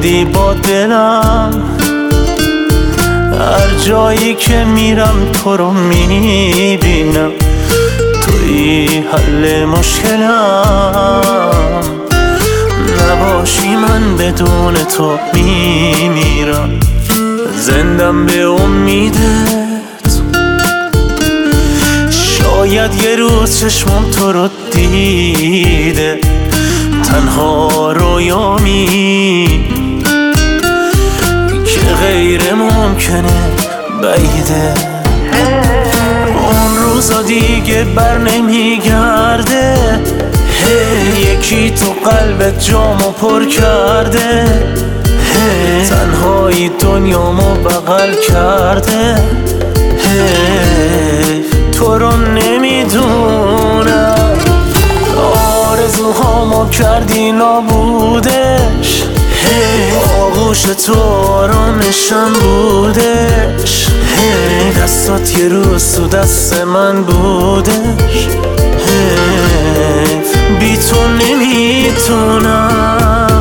کردی با دلم، هر جایی که میرم تو رو میبینم، توی حل مشکلم، نباشی من بدون تو میمیرم. زندم به امیدت، شاید یه روز چشمم تو رو دیده، تنها رویامی که غیر ممکنه بعیده. اون روزا دیگه بر نمیگرده، یکی تو قلبت جامو پر کرده، تنهایی دنیامو بغل کرده. تو رو نمیدونم، آرزوهامو کردی نابودش، آغوش تو آرامشم بودش، دستات یه روز تو دست من بودش. بی تو نمیتونم.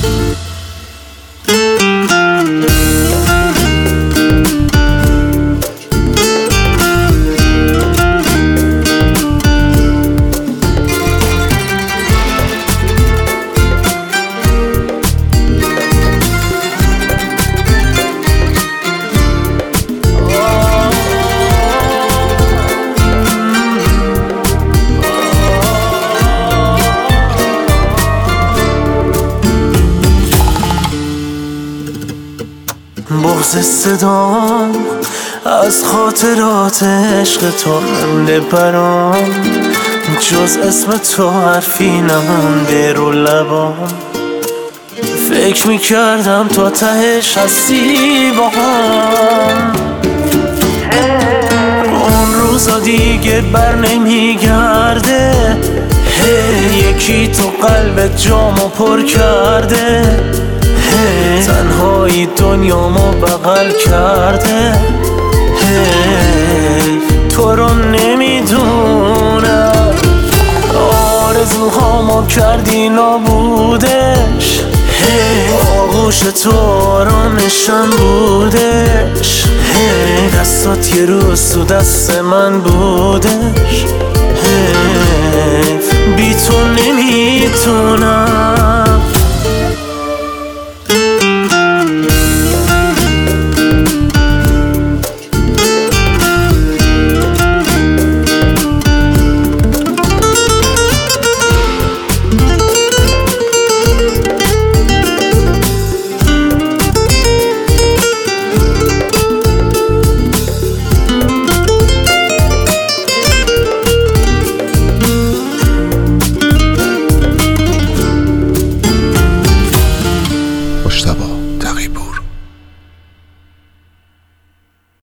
بغض صدام از خاطرات عشق تو مونده برام، جز اسم تو حرفی نمونده رو لبام. فکر میکردم تا تهش هستی با هم، اون روزا دیگه بر نمیگرده، یکی تو قلبت جامو پر کرده، تنهایی دنیامو بغل کرده. تو رو نمیدونم، آرزوهامو کردی نابودش، آغوش تو آرامشم بودش، دستات یه روز تو دست من بودش. بی تو نمیتونم.